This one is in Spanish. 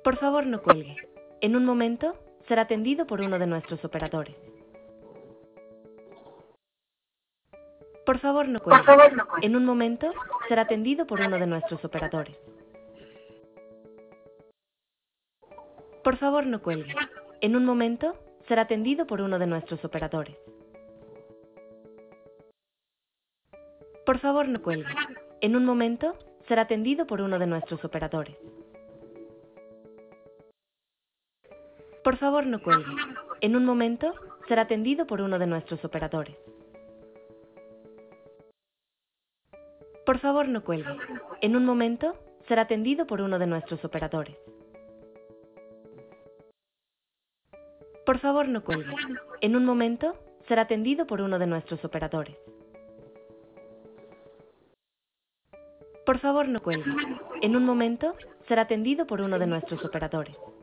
Por favor, no cuelgue. En un momento, será atendido por uno de nuestros operadores. Por favor, no cuelgue. En un momento, será atendido por uno de nuestros operadores. Por favor, no cuelgue. En un momento, será atendido por uno de nuestros operadores. Por favor, no cuelgue. En un momento, será atendido por uno de nuestros operadores. Por favor, no cuelgue. En un momento, será atendido por uno de nuestros operadores. Por favor, no cuelgue. En un momento, será atendido por uno de nuestros operadores. Por favor, no cuelgue. En un momento, será atendido por uno de nuestros operadores. Por favor, no cuelgue. En un momento, será atendido por uno de nuestros operadores.